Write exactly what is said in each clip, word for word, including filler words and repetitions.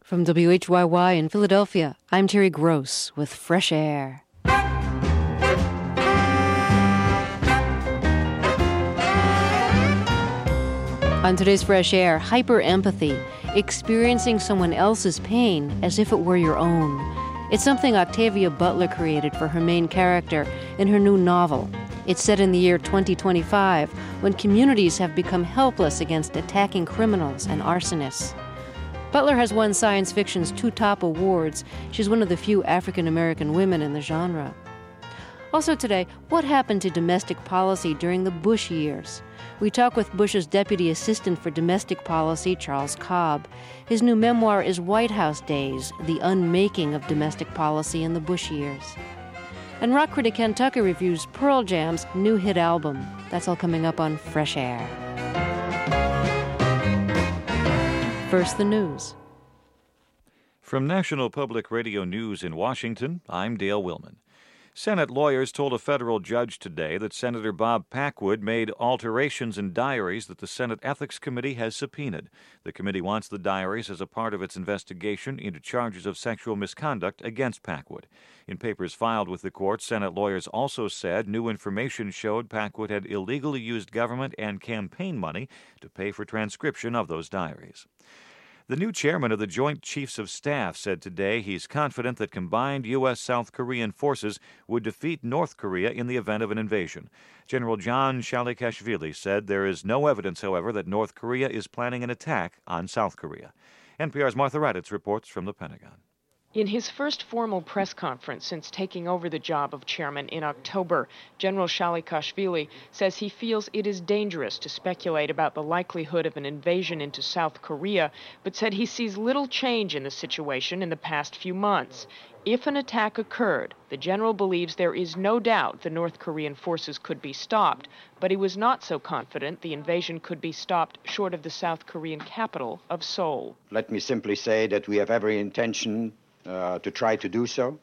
From W H Y Y in Philadelphia, I'm Terry Gross with Fresh Air. On today's Fresh Air, hyper-empathy, experiencing someone else's pain as if it were your own. It's something Octavia Butler created for her main character in her new novel. It's set in the year twenty twenty-five, when communities have become helpless against attacking criminals and arsonists. Butler has won science fiction's two top awards. She's one of the few African-American women in the genre. Also today, what happened to domestic policy during the Bush years? We talk with Bush's Deputy Assistant for Domestic Policy, Charles Cobb. His new memoir is White House Days, The Unmaking of Domestic Policy in the Bush Years. And rock critic Ken Tucker reviews Pearl Jam's new hit album. That's all coming up on Fresh Air. First, the news. From National Public Radio News in Washington, I'm Dale Willman. Senate lawyers told a federal judge today that Senator Bob Packwood made alterations in diaries that the Senate Ethics Committee has subpoenaed. The committee wants the diaries as a part of its investigation into charges of sexual misconduct against Packwood. In papers filed with the court, Senate lawyers also said new information showed Packwood had illegally used government and campaign money to pay for transcription of those diaries. The new chairman of the Joint Chiefs of Staff said today he's confident that combined U S South Korean forces would defeat North Korea in the event of an invasion. General John Shalikashvili said there is no evidence, however, that North Korea is planning an attack on South Korea. N P R's Martha Raddatz reports from the Pentagon. In his first formal press conference since taking over the job of chairman in October, General Shalikashvili says he feels it is dangerous to speculate about the likelihood of an invasion into South Korea, but said he sees little change in the situation in the past few months. If an attack occurred, the general believes there is no doubt the North Korean forces could be stopped, but he was not so confident the invasion could be stopped short of the South Korean capital of Seoul. Let me simply say that we have every intention Uh, to try to do so.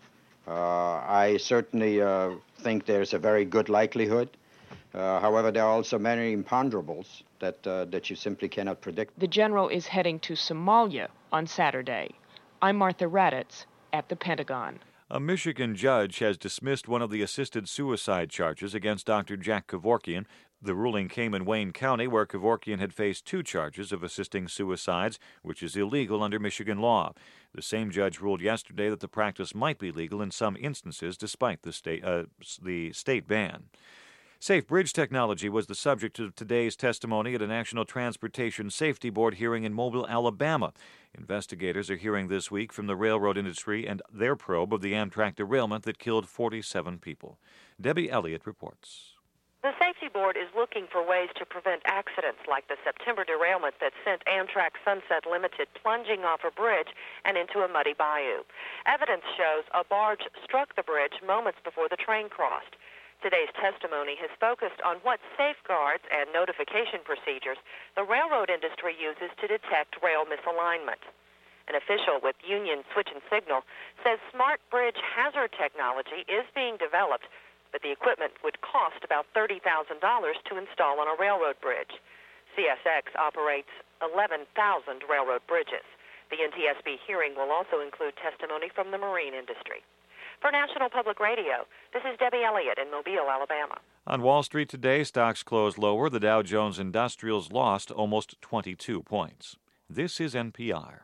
Uh, I certainly uh, think there's a very good likelihood. Uh, however, there are also many imponderables that, uh, that you simply cannot predict. The general is heading to Somalia on Saturday. I'm Martha Raddatz at the Pentagon. A Michigan judge has dismissed one of the assisted suicide charges against Doctor Jack Kevorkian. The ruling came in Wayne County, where Kevorkian had faced two charges of assisting suicides, which is illegal under Michigan law. The same judge ruled yesterday that the practice might be legal in some instances, despite the state, uh, the state ban. Safe bridge technology was the subject of today's testimony at a National Transportation Safety Board hearing in Mobile, Alabama. Investigators are hearing this week from the railroad industry and their probe of the Amtrak derailment that killed forty-seven people. Debbie Elliott reports. The Safety Board is looking for ways to prevent accidents like the September derailment that sent Amtrak Sunset Limited plunging off a bridge and into a muddy bayou. Evidence shows a barge struck the bridge moments before the train crossed. Today's testimony has focused on what safeguards and notification procedures the railroad industry uses to detect rail misalignment. An official with Union Switch and Signal says smart bridge hazard technology is being developed, but the equipment would cost about thirty thousand dollars to install on a railroad bridge. C S X operates eleven thousand railroad bridges. The N T S B hearing will also include testimony from the marine industry. For National Public Radio, this is Debbie Elliott in Mobile, Alabama. On Wall Street today, stocks closed lower. The Dow Jones Industrials lost almost twenty-two points. This is N P R.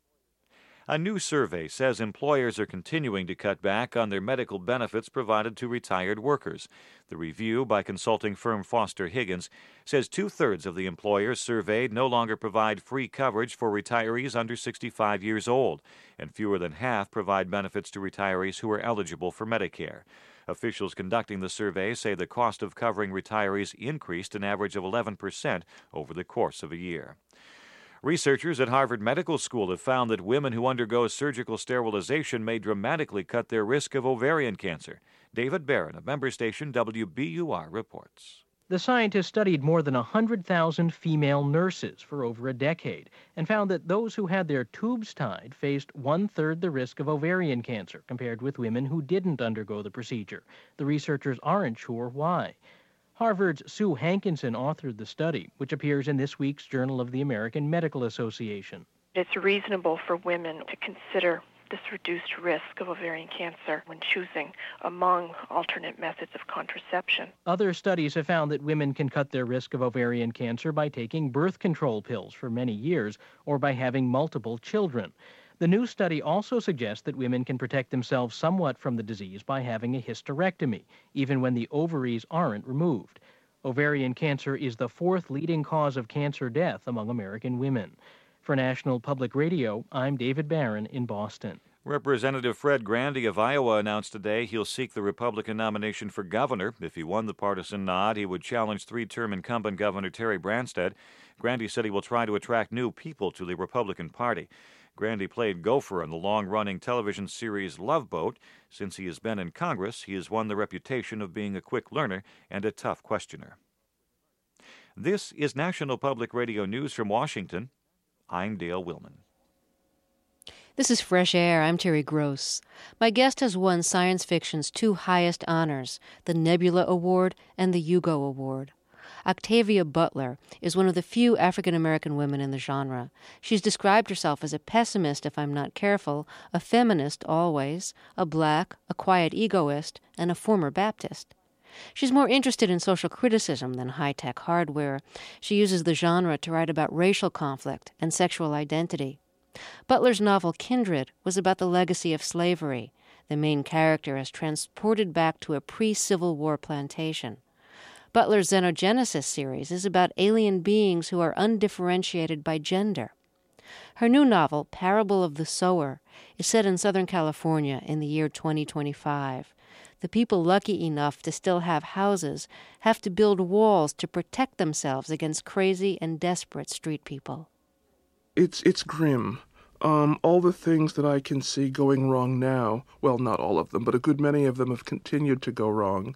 A new survey says employers are continuing to cut back on their medical benefits provided to retired workers. The review by consulting firm Foster Higgins says two-thirds of the employers surveyed no longer provide free coverage for retirees under sixty-five years old, and fewer than half provide benefits to retirees who are eligible for Medicare. Officials conducting the survey say the cost of covering retirees increased an average of eleven percent over the course of a year. Researchers at Harvard Medical School have found that women who undergo surgical sterilization may dramatically cut their risk of ovarian cancer. David Barron of member station W B U R reports. The scientists studied more than one hundred thousand female nurses for over a decade and found that those who had their tubes tied faced one-third the risk of ovarian cancer compared with women who didn't undergo the procedure. The researchers aren't sure why. Harvard's Sue Hankinson authored the study, which appears in this week's Journal of the American Medical Association. It's reasonable for women to consider this reduced risk of ovarian cancer when choosing among alternate methods of contraception. Other studies have found that women can cut their risk of ovarian cancer by taking birth control pills for many years or by having multiple children. The new study also suggests that women can protect themselves somewhat from the disease by having a hysterectomy, even when the ovaries aren't removed. Ovarian cancer is the fourth leading cause of cancer death among American women. For National Public Radio, I'm David Barron in Boston. Representative Fred Grandy of Iowa announced today he'll seek the Republican nomination for governor. If he won the partisan nod, he would challenge three-term incumbent Governor Terry Branstad. Grandy said he will try to attract new people to the Republican Party. Grandy played gopher in the long-running television series Love Boat. Since he has been in Congress, he has won the reputation of being a quick learner and a tough questioner. This is National Public Radio News from Washington. I'm Dale Willman. This is Fresh Air. I'm Terry Gross. My guest has won science fiction's two highest honors, the Nebula Award and the Hugo Award. Octavia Butler is one of the few African-American women in the genre. She's described herself as a pessimist if I'm not careful, a feminist always, a black, a quiet egoist, and a former Baptist. She's more interested in social criticism than high-tech hardware. She uses the genre to write about racial conflict and sexual identity. Butler's novel Kindred was about the legacy of slavery. The main character is transported back to a pre-Civil War plantation. Butler's Xenogenesis series is about alien beings who are undifferentiated by gender. Her new novel, Parable of the Sower, is set in Southern California in the year twenty twenty-five. The people lucky enough to still have houses have to build walls to protect themselves against crazy and desperate street people. It's it's grim. Um, all the things that I can see going wrong now, well, not all of them, but a good many of them have continued to go wrong.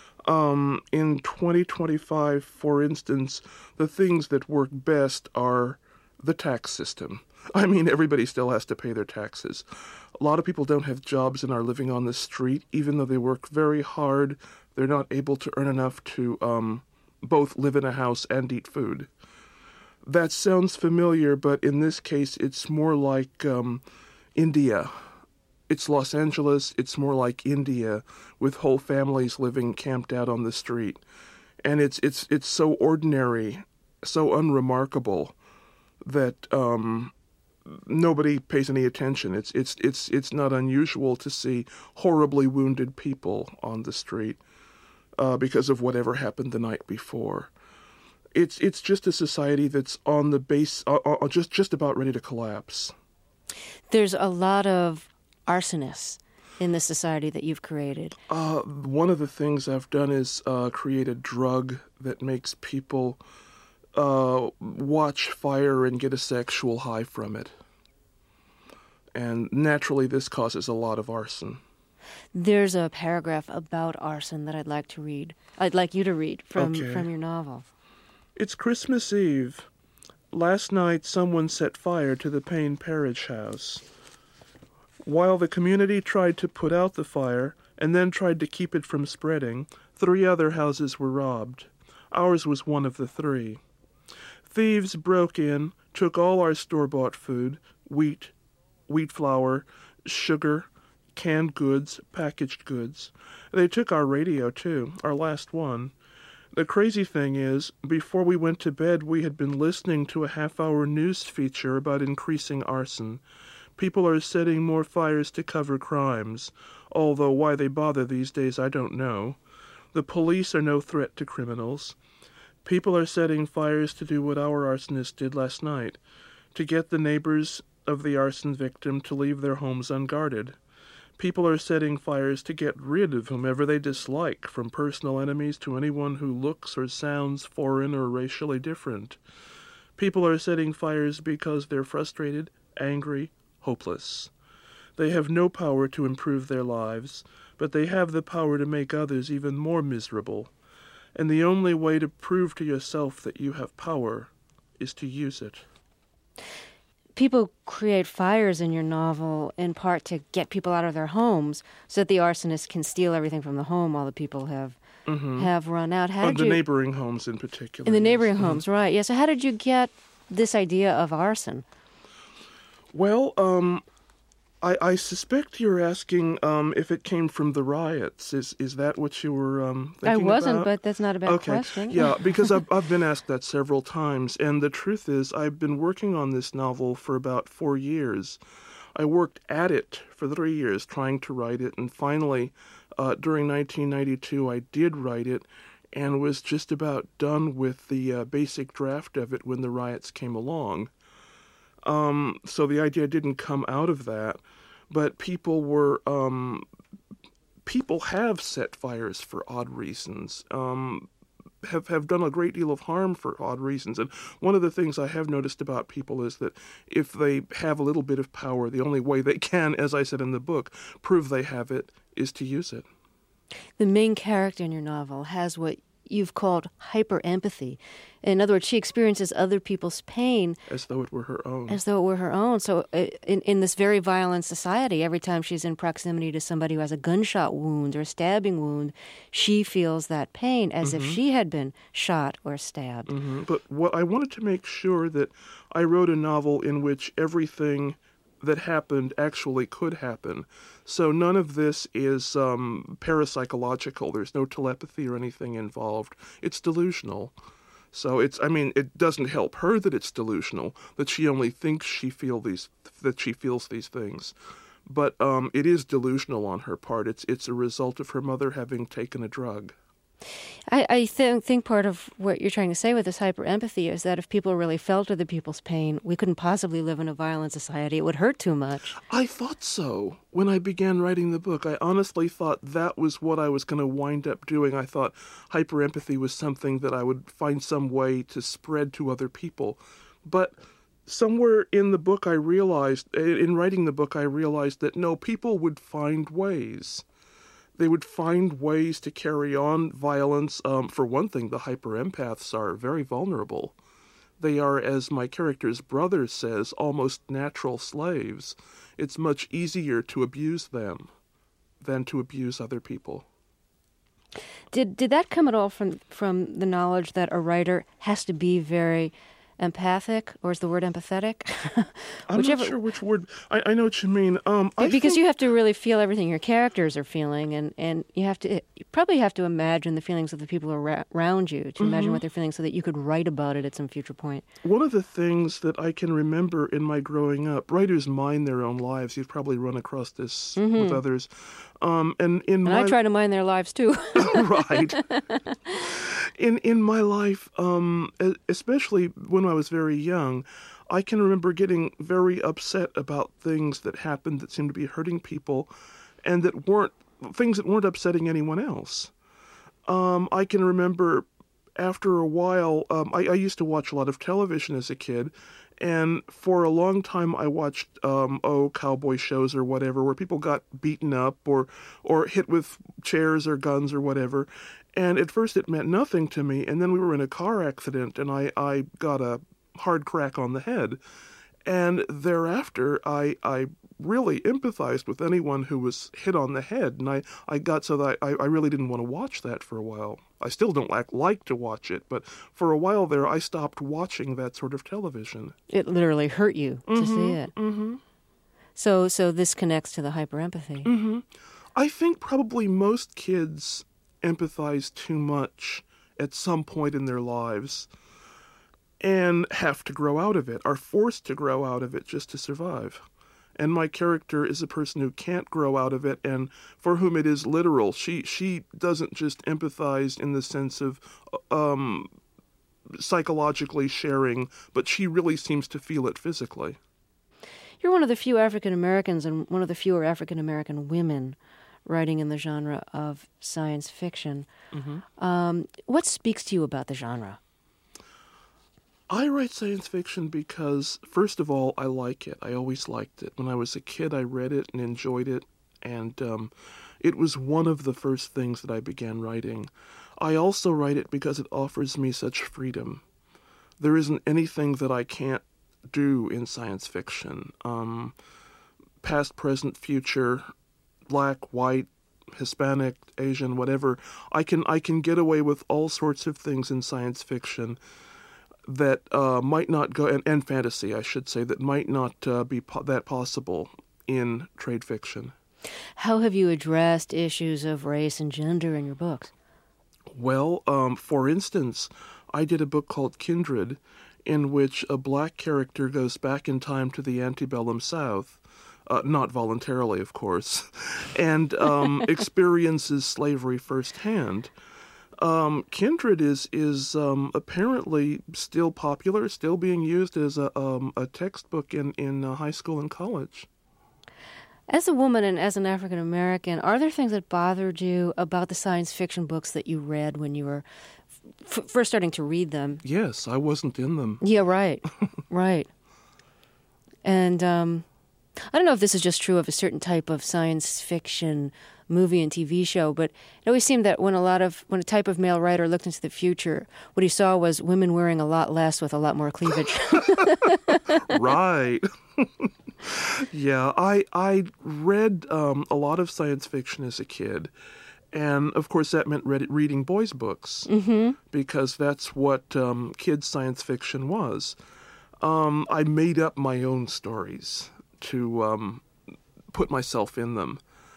Um, in twenty twenty-five, for instance, the things that work best are the tax system. I mean, everybody still has to pay their taxes. A lot of people don't have jobs and are living on the street. Even though they work very hard, they're not able to earn enough to um, both live in a house and eat food. That sounds familiar, but in this case, it's more like um, India. It's Los Angeles. It's more like India, with whole families living camped out on the street. And it's it's it's so ordinary, so unremarkable, that um, nobody pays any attention. It's it's it's it's not unusual to see horribly wounded people on the street uh, because of whatever happened the night before. It's it's just a society that's on the base, uh, uh, just just about ready to collapse. There's a lot of arsonists in the society that you've created. Uh, one of the things I've done is uh, create a drug that makes people uh, watch fire and get a sexual high from it. And naturally, this causes a lot of arson. There's a paragraph about arson that I'd like to read. I'd like you to read from, Okay. from your novel. It's Christmas Eve. Last night, someone set fire to the Payne Parrish house. While the community tried to put out the fire and then tried to keep it from spreading, three other houses were robbed. Ours was one of the three. Thieves broke in, took all our store-bought food, wheat, wheat flour, sugar, canned goods, packaged goods. They took our radio, too, our last one. The crazy thing is, before we went to bed, we had been listening to a half-hour news feature about increasing arson. People are setting more fires to cover crimes, although why they bother these days I don't know. The police are no threat to criminals. People are setting fires to do what our arsonist did last night, to get the neighbors of the arson victim to leave their homes unguarded. People are setting fires to get rid of whomever they dislike, from personal enemies to anyone who looks or sounds foreign or racially different. People are setting fires because they're frustrated, angry, hopeless. They have no power to improve their lives, but they have the power to make others even more miserable. And the only way to prove to yourself that you have power is to use it. People create fires in your novel in part to get people out of their homes so that the arsonist can steal everything from the home while the people have mm-hmm. have run out. How oh, did the you, neighboring homes in particular. In the yes. neighboring mm-hmm. homes, right. Yeah, so how did you get this idea of arson? Well, um, I, I suspect you're asking um, if it came from the riots. Is is that what you were um, thinking I wasn't, about? but that's not a bad okay. question. Yeah, because I've, I've been asked that several times, and the truth is I've been working on this novel for about four years. I worked at it for three years trying to write it, and finally, uh, during nineteen ninety-two, I did write it and was just about done with the uh, basic draft of it when the riots came along. Um, so the idea didn't come out of that, but people were, um, people have set fires for odd reasons, um, have, have done a great deal of harm for odd reasons. And one of the things I have noticed about people is that if they have a little bit of power, the only way they can, as I said in the book, prove they have it is to use it. The main character in your novel has what you've called hyper-empathy. In other words, she experiences other people's pain as though it were her own. As though it were her own. So uh, in, in this very violent society, every time she's in proximity to somebody who has a gunshot wound or a stabbing wound, she feels that pain as mm-hmm. if she had been shot or stabbed. Mm-hmm. But what I wanted to make sure that I wrote a novel in which everything that happened actually could happen. So none of this is um, parapsychological. There's no telepathy or anything involved. It's delusional. So it's, I mean, it doesn't help her that it's delusional, that she only thinks she feel these, that she feels these things. But um, it is delusional on her part. It's it's a result of her mother having taken a drug. I, I th- think part of what you're trying to say with this hyper-empathy is that if people really felt other people's pain, we couldn't possibly live in a violent society. It would hurt too much. I thought so. When I began writing the book, I honestly thought that was what I was going to wind up doing. I thought hyper-empathy was something that I would find some way to spread to other people. But somewhere in the book I realized, in writing the book, I realized that no, people would find ways. They would find ways to carry on violence. Um, for one thing, the hyper-empaths are very vulnerable. They are, as my character's brother says, almost natural slaves. It's much easier to abuse them than to abuse other people. Did did that come at all from, from the knowledge that a writer has to be very empathic, or is the word empathetic? I'm Whichever. not sure which word. I, I know what you mean. Um, I because think... you have to really feel everything your characters are feeling, and, and you have to you probably have to imagine the feelings of the people around you, to mm-hmm. imagine what they're feeling so that you could write about it at some future point. One of the things that I can remember in my growing up, writers mind their own lives. You've probably run across this mm-hmm. with others. Um, and in and my... I try to mind their lives, too. Right. In in my life, um, especially when I was very young, I can remember getting very upset about things that happened that seemed to be hurting people, and that weren't things that weren't upsetting anyone else. Um, I can remember after a while, um, I, I used to watch a lot of television as a kid, and for a long time I watched, um, oh, cowboy shows or whatever, where people got beaten up or or hit with chairs or guns or whatever. And at first it meant nothing to me, and then we were in a car accident, and I, I got a hard crack on the head. And thereafter, I I really empathized with anyone who was hit on the head, and I, I got so that I, I really didn't want to watch that for a while. I still don't like, like to watch it, but for a while there, I stopped watching that sort of television. It literally hurt you to mm-hmm, see it. Mm-hmm. So, so this connects to the hyper-empathy. Mm-hmm. I think probably most kids empathize too much at some point in their lives and have to grow out of it, are forced to grow out of it just to survive. And my character is a person who can't grow out of it, and for whom it is literal. She she doesn't just empathize in the sense of um, psychologically sharing, but she really seems to feel it physically. You're one of the few African Americans and one of the fewer African American women writing in the genre of science fiction. Mm-hmm. Um, what speaks to you about the genre? I write science fiction because, first of all, I like it. I always liked it. When I was a kid, I read it and enjoyed it, and um, it was one of the first things that I began writing. I also write it because it offers me such freedom. There isn't anything that I can't do in science fiction. Um, past, present, future, black, white, Hispanic, Asian, whatever. I can I can get away with all sorts of things in science fiction. that uh, might not go, and, and fantasy, I should say, that might not uh, be po- that possible in trade fiction. How have you addressed issues of race and gender in your books? Well, um, for instance, I did a book called Kindred, in which a black character goes back in time to the antebellum South, uh, not voluntarily, of course, and um, experiences slavery firsthand. Um, Kindred is is um, apparently still popular, still being used as a um, a textbook in in uh, high school and college. As a woman and as an African American, are there things that bothered you about the science fiction books that you read when you were f- first starting to read them? Yes, I wasn't in them. Yeah, right, right. And um, I don't know if this is just true of a certain type of science fiction movie and T V show, but it always seemed that when a lot of when a type of male writer looked into the future, what he saw was women wearing a lot less with a lot more cleavage. Right. Yeah, I I read um, a lot of science fiction as a kid, and of course that meant read, reading boys' books, mm-hmm. because that's what um, kids' science fiction was. Um, I made up my own stories to um, put myself in them.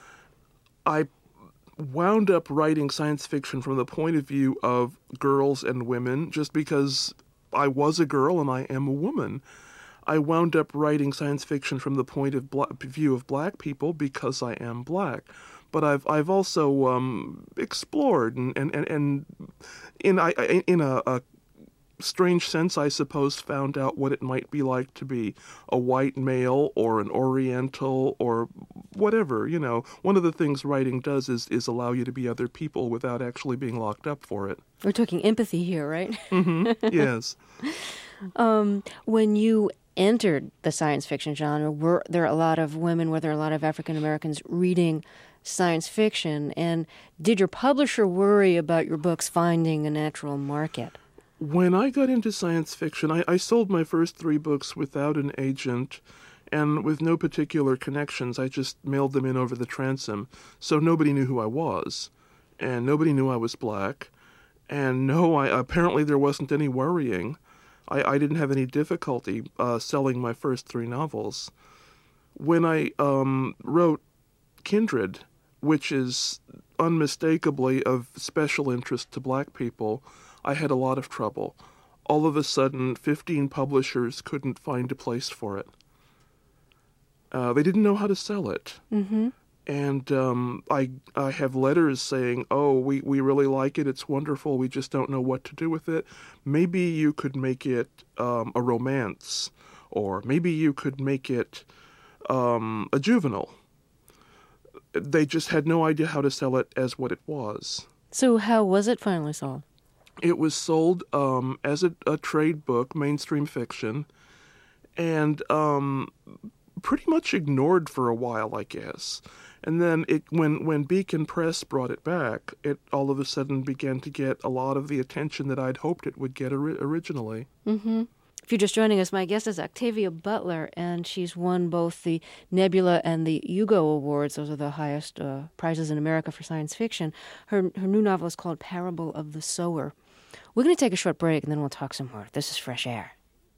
I wound up writing science fiction from the point of view of girls and women just because I was a girl and I am a woman. I wound up writing science fiction from the point of bla- view of black people because I am black. But I've I've also um, explored and and and, and in I in a, a strange sense, I suppose, found out what it might be like to be a white male or an Oriental or whatever. You know, one of the things writing does is is allow you to be other people without actually being locked up for it. We're talking empathy here, right? Mm-hmm. Yes. um, when you entered the science fiction genre, were there a lot of women, were there a lot of African Americans reading science fiction? And did your publisher worry about your books finding a natural market? When I got into science fiction, I, I sold my first three books without an agent and with no particular connections. I just mailed them in over the transom, so nobody knew who I was, and nobody knew I was black. And no, I, apparently there wasn't any worrying. I, I didn't have any difficulty uh, selling my first three novels. When I um, wrote Kindred, which is unmistakably of special interest to black people, I had a lot of trouble. All of a sudden, fifteen publishers couldn't find a place for it. Uh, they didn't know how to sell it. Mm-hmm. And um, I I have letters saying, oh, we, we really like it, it's wonderful, we just don't know what to do with it. Maybe you could make it um, a romance, or maybe you could make it um, a juvenile. They just had no idea how to sell it as what it was. So how was it finally sold? It was sold um, as a, a trade book, mainstream fiction, and um, pretty much ignored for a while, I guess. And then it, when, when Beacon Press brought it back, it all of a sudden began to get a lot of the attention that I'd hoped it would get ori- originally. Mm-hmm. If you're just joining us, my guest is Octavia Butler, and she's won both the Nebula and the Hugo Awards. Those are the highest uh, prizes in America for science fiction. Her, her new novel is called Parable of the Sower. We're going to take a short break, and then we'll talk some more. This is Fresh Air.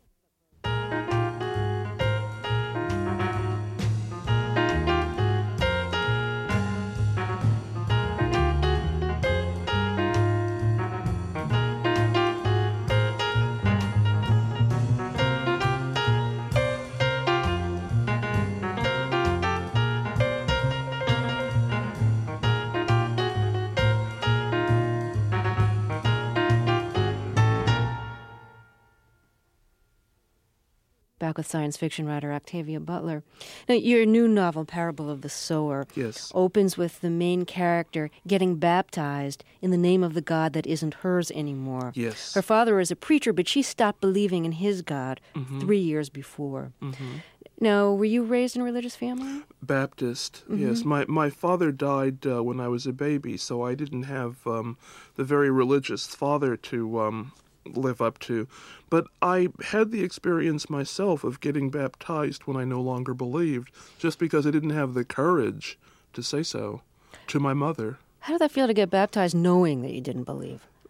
Back with science fiction writer Octavia Butler. Now, your new novel, Parable of the Sower, yes. opens with the main character getting baptized in the name of the God that isn't hers anymore. Yes. Her father is a preacher, but she stopped believing in his God mm-hmm. three years before. Mm-hmm. Now, were you raised in a religious family? Baptist, mm-hmm. yes. My my father died uh, when I was a baby, so I didn't have um, the very religious father to um, live up to. But I had the experience myself of getting baptized when I no longer believed, just because I didn't have the courage to say so to my mother. How did that feel to get baptized knowing that you didn't believe?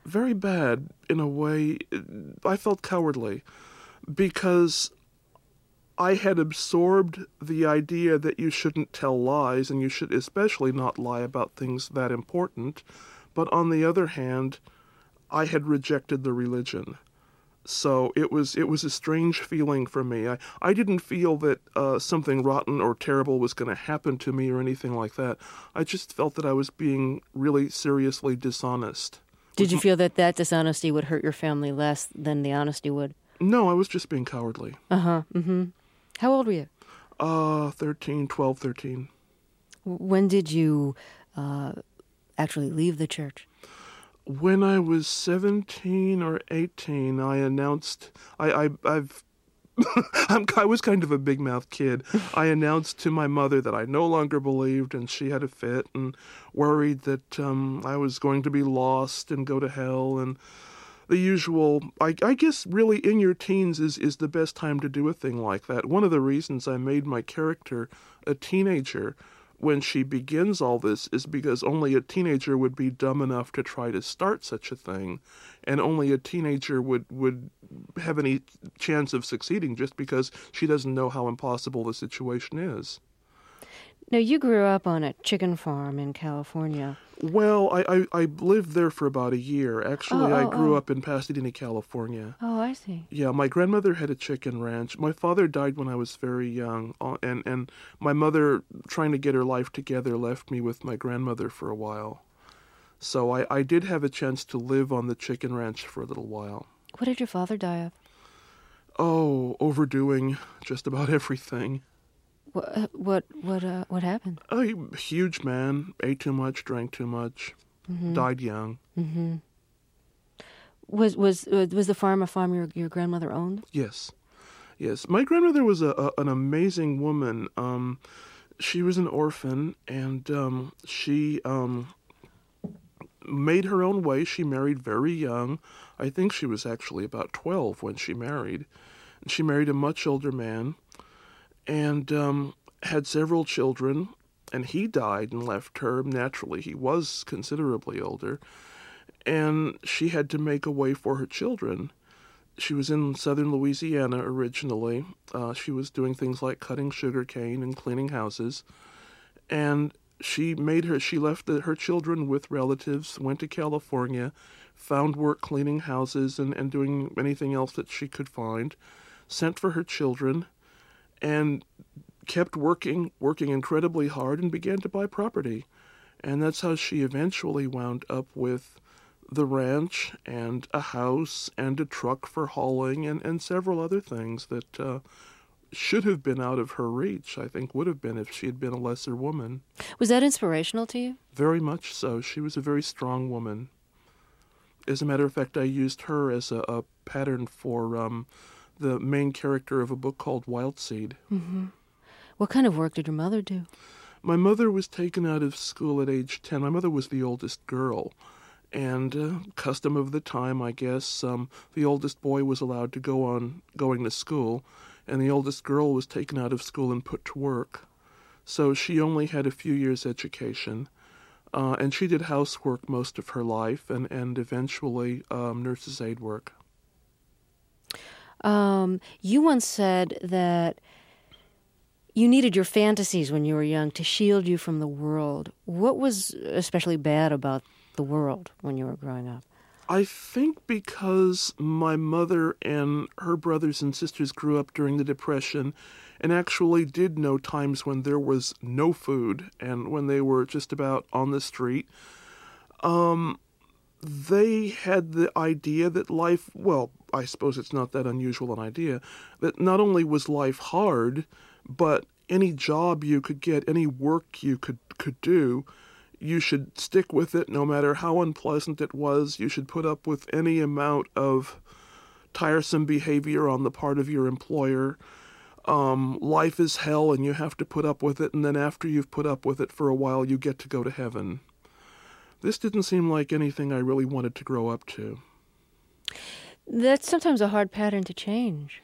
very bad in a way. I felt cowardly because I had absorbed the idea that you shouldn't tell lies, and you should especially not lie about things that important. But on the other hand, I had rejected the religion. So it was it was a strange feeling for me. I, I didn't feel that uh, something rotten or terrible was going to happen to me or anything like that. I just felt that I was being really seriously dishonest. Did you feel that that dishonesty would hurt your family less than the honesty would? No, I was just being cowardly. Uh-huh. Mm-hmm. How old were you? Uh, thirteen, twelve, thirteen. When did you uh, actually leave the church? When I was seventeen or eighteen, I announced, I, I, I've, I'm, I was kind of a big-mouthed kid. I announced to my mother that I no longer believed, and she had a fit and worried that um, I was going to be lost and go to hell, and the usual. I, I guess really in your teens is, is the best time to do a thing like that. One of the reasons I made my character a teenager when she begins all this is because only a teenager would be dumb enough to try to start such a thing, and only a teenager would, would have any chance of succeeding just because she doesn't know how impossible the situation is. Now, you grew up on a chicken farm in California. Well, I, I, I lived there for about a year. Actually, Oh, oh, I grew oh. up in Pasadena, California. Oh, I see. Yeah, my grandmother had a chicken ranch. My father died when I was very young, uh, and, and my mother, trying to get her life together, left me with my grandmother for a while. So I, I did have a chance to live on the chicken ranch for a little while. What did your father die of? Oh, overdoing just about everything. What what what uh, what happened? A huge man, ate too much, drank too much, Mm-hmm. died young. Mm-hmm. Was was uh, was the farm a farm your your grandmother owned? Yes, yes. My grandmother was a, a an amazing woman. Um, she was an orphan, and um, she um, made her own way. She married very young. I think she was actually about twelve when she married. And she married a much older man, and um, had several children, and he died and left her. Naturally, he was considerably older, and she had to make a way for her children. She was in southern Louisiana originally. Uh, she was doing things like cutting sugar cane and cleaning houses, and she made her, she left the, her children with relatives, went to California, found work cleaning houses and, and doing anything else that she could find, sent for her children, and kept working, working incredibly hard, and began to buy property. And that's how she eventually wound up with the ranch and a house and a truck for hauling and, and several other things that uh, should have been out of her reach, I think would have been if she had been a lesser woman. Was that inspirational to you? Very much so. She was a very strong woman. As a matter of fact, I used her as a, a pattern for um, the main character of a book called Wild Seed. Mm-hmm. What kind of work did your mother do? My mother was taken out of school at age ten. My mother was the oldest girl. And uh, custom of the time, I guess, um, the oldest boy was allowed to go on going to school, and the oldest girl was taken out of school and put to work. So she only had a few years' education, uh, and she did housework most of her life, and, and eventually um, nurse's aid work. Um, you once said that you needed your fantasies when you were young to shield you from the world. What was especially bad about the world when you were growing up? I think because my mother and her brothers and sisters grew up during the Depression and actually did know times when there was no food and when they were just about on the street, um, they had the idea that life, well, I suppose it's not that unusual an idea, that not only was life hard, but any job you could get, any work you could, could do, you should stick with it no matter how unpleasant it was. You should put up with any amount of tiresome behavior on the part of your employer. Um, life is hell and you have to put up with it, and then after you've put up with it for a while, you get to go to heaven. This didn't seem like anything I really wanted to grow up to. That's sometimes a hard pattern to change.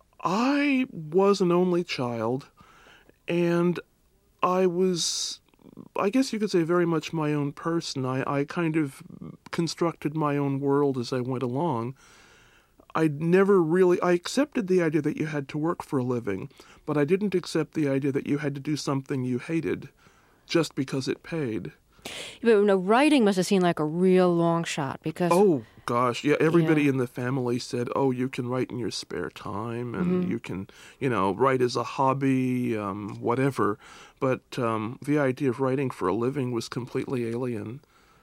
I was an only child, and I was I guess you could say, very much my own person. I, I kind of constructed my own world as I went along. I never really, I accepted the idea that you had to work for a living, but I didn't accept the idea that you had to do something you hated just because it paid. But no, writing must have seemed like a real long shot because... Oh, gosh, yeah, everybody yeah. in the family said, oh, you can write in your spare time, and Mm-hmm. you can, you know, write as a hobby, um, whatever. But um, the idea of writing for a living was completely alien.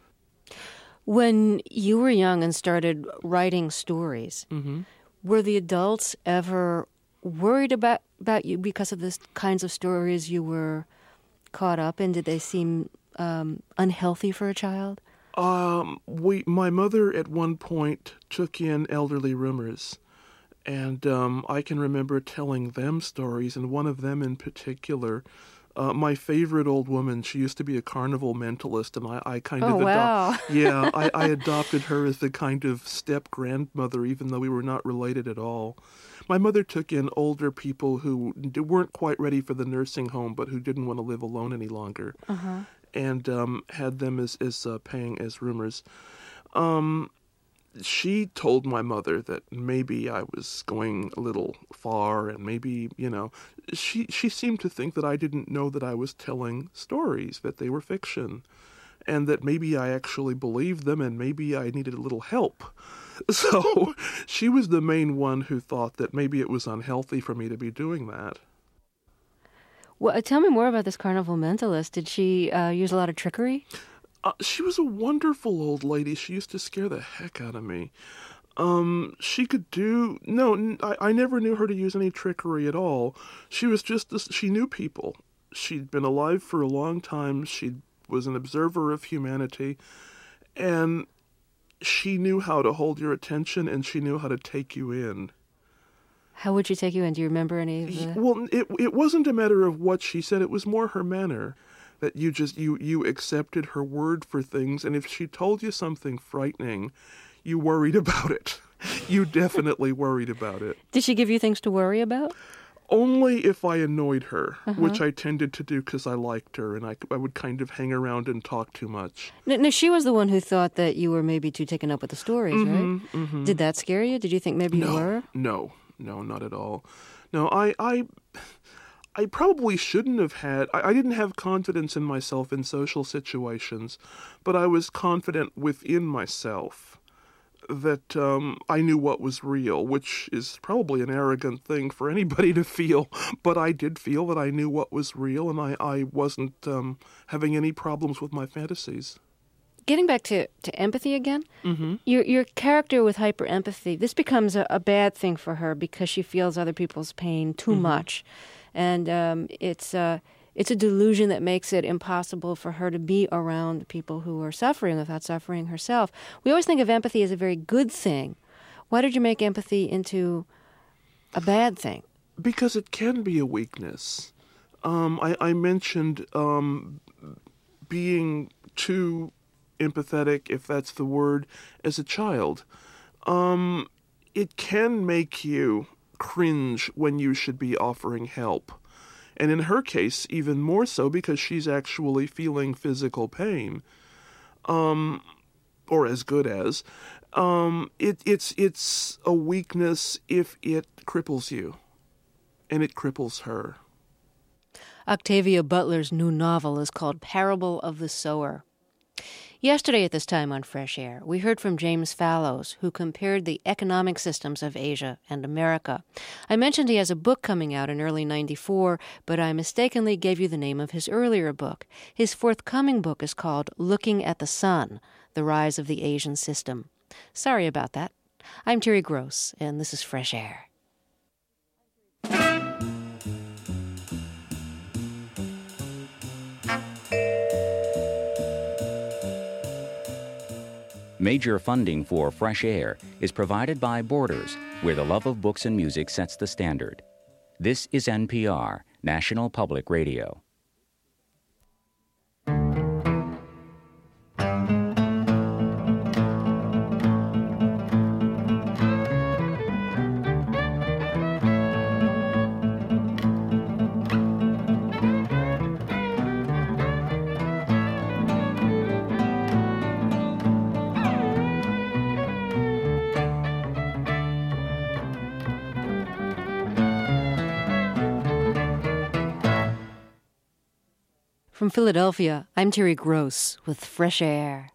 When you were young and started writing stories, Mm-hmm. were the adults ever worried about, about you because of the kinds of stories you were caught up in? Did they seem um, unhealthy for a child? Um, we, my mother at one point took in elderly roomers, and um, I can remember telling them stories, and one of them in particular, uh, my favorite old woman, she used to be a carnival mentalist, and I, I kind Oh, of wow. adopted, yeah, I, I adopted her as the kind of step-grandmother, even though we were not related at all. My mother took in older people who weren't quite ready for the nursing home, but who didn't want to live alone any longer. Uh-huh. And um, had them as, as uh, paying as roomers. Um, she told my mother that maybe I was going a little far, and maybe, you know, she, she seemed to think that I didn't know that I was telling stories, that they were fiction, and that maybe I actually believed them, and maybe I needed a little help. So she was the main one who thought that maybe it was unhealthy for me to be doing that. Well, tell me more about this carnival mentalist. Did she uh, use a lot of trickery? Uh, she was a wonderful old lady. She used to scare the heck out of me. Um, she could do... No, n- I, I never knew her to use any trickery at all. She was just... This, she knew people. She'd been alive for a long time. She was an observer of humanity. And she knew how to hold your attention, and she knew how to take you in. How would she take you in? Do you remember any of the... Well, it it wasn't a matter of what she said. It was more her manner, that you just you you accepted her word for things, and if she told you something frightening, you worried about it. You definitely worried about it. Did she give you things to worry about? Only if I annoyed her, Uh-huh. which I tended to do because I liked her, and I, I would kind of hang around and talk too much. No, no, she was the one who thought that you were maybe too taken up with the stories, right? Mm-hmm. Did that scare you? Did you think maybe you No, were? no, no, not at all. No, I, I, I probably shouldn't have had. I, I didn't have confidence in myself in social situations, but I was confident within myself that um, I knew what was real, which is probably an arrogant thing for anybody to feel. But I did feel that I knew what was real, and I, I wasn't um, having any problems with my fantasies. Getting back to, to empathy again, Mm-hmm. your your character with hyperempathy, this becomes a, a bad thing for her because she feels other people's pain too Mm-hmm. much. And um, it's, uh, it's a delusion that makes it impossible for her to be around people who are suffering without suffering herself. We always think of empathy as a very good thing. Why did you make empathy into a bad thing? Because it can be a weakness. Um, I, I mentioned um, being too empathetic, if that's the word, as a child. Um, it can make you cringe when you should be offering help. And in her case, even more so because she's actually feeling physical pain. Um, or as good as. Um, it, it's, it's a weakness if it cripples you. And it cripples her. Octavia Butler's new novel is called Parable of the Sower. Yesterday at this time on Fresh Air, we heard from James Fallows, who compared the economic systems of Asia and America. I mentioned he has a book coming out in early ninety-four, but I mistakenly gave you the name of his earlier book. His forthcoming book is called Looking at the Sun, The Rise of the Asian System. Sorry about that. I'm Terry Gross, and this is Fresh Air. Major funding for Fresh Air is provided by Borders, where the love of books and music sets the standard. This is N P R, National Public Radio. From Philadelphia, I'm Terry Gross with Fresh Air.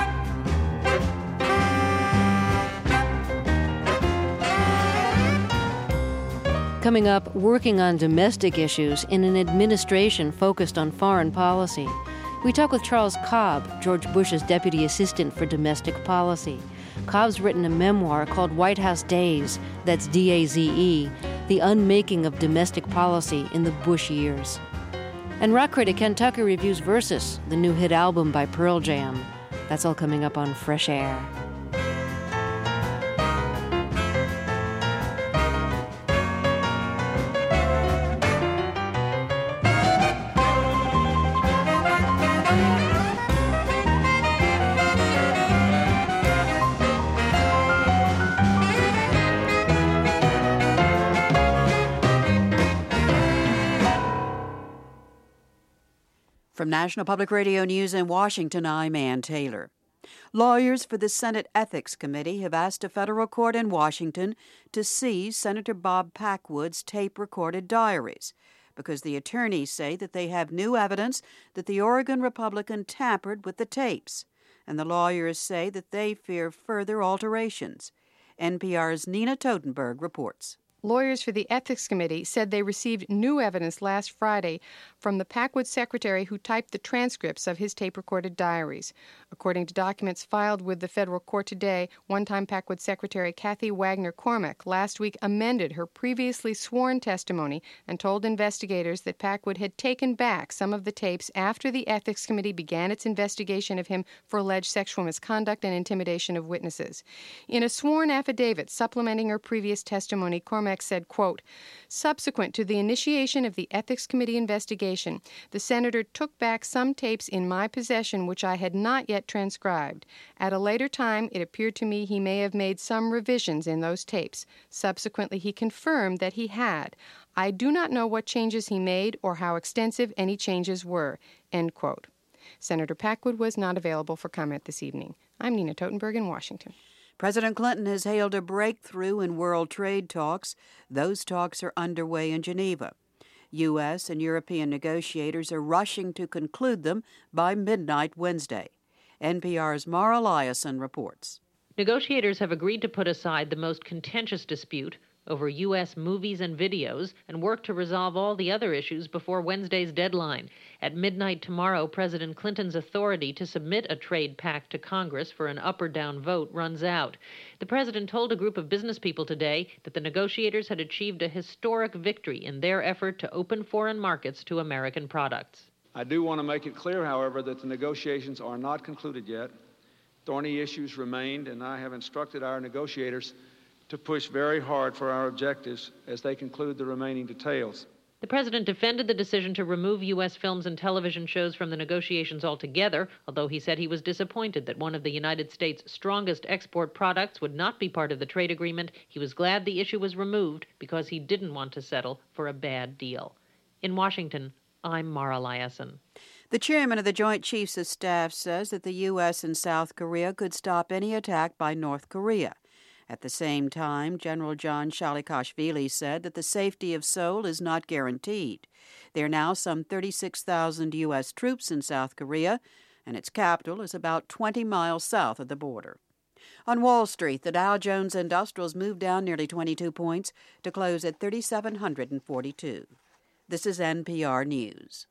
Coming up, working on domestic issues in an administration focused on foreign policy. We talk with Charles Cobb, George Bush's deputy assistant for domestic policy. Cobb's written a memoir called White House Daze, that's D A Z E, The Unmaking of Domestic Policy in the Bush Years. And rock critic Ken Tucker reviews Versus, the new hit album by Pearl Jam. That's all coming up on Fresh Air. From National Public Radio News in Washington, I'm Ann Taylor. Lawyers for the Senate Ethics Committee have asked a federal court in Washington to seize Senator Bob Packwood's tape-recorded diaries because the attorneys say that they have new evidence that the Oregon Republican tampered with the tapes, and the lawyers say that they fear further alterations. N P R's Nina Totenberg reports. Lawyers for the Ethics Committee said they received new evidence last Friday from the Packwood secretary who typed the transcripts of his tape-recorded diaries. According to documents filed with the federal court today, one-time Packwood secretary Kathy Wagner-Cormack last week amended her previously sworn testimony and told investigators that Packwood had taken back some of the tapes after the Ethics Committee began its investigation of him for alleged sexual misconduct and intimidation of witnesses. In a sworn affidavit supplementing her previous testimony, Cormack said, quote, "Subsequent to the initiation of the Ethics Committee investigation, the senator took back some tapes in my possession which I had not yet transcribed. At a later time, it appeared to me he may have made some revisions in those tapes. Subsequently, he confirmed that he had. I do not know what changes he made or how extensive any changes were." End quote. Senator Packwood was not available for comment this evening. I'm Nina Totenberg in Washington. President Clinton has hailed a breakthrough in world trade talks. Those talks are underway in Geneva. U S and European negotiators are rushing to conclude them by midnight Wednesday. N P R's Mara Liasson reports. Negotiators have agreed to put aside the most contentious dispute over U S movies and videos and work to resolve all the other issues before Wednesday's deadline. At midnight tomorrow, President Clinton's authority to submit a trade pact to Congress for an up or down vote runs out. The president told a group of business people today that the negotiators had achieved a historic victory in their effort to open foreign markets to American products. I do want to make it clear, however, that the negotiations are not concluded yet. Thorny issues remained, and I have instructed our negotiators to push very hard for our objectives as they conclude the remaining details. The president defended the decision to remove U S films and television shows from the negotiations altogether, although he said he was disappointed that one of the United States' strongest export products would not be part of the trade agreement. He was glad the issue was removed because he didn't want to settle for a bad deal. In Washington, I'm Mara Liasson. The chairman of the Joint Chiefs of Staff says that the U S and South Korea could stop any attack by North Korea. At the same time, General John Shalikashvili said that the safety of Seoul is not guaranteed. There are now some thirty-six thousand U S troops in South Korea, and its capital is about twenty miles south of the border. On Wall Street, the Dow Jones Industrials moved down nearly twenty-two points to close at three thousand seven hundred forty-two. This is N P R News.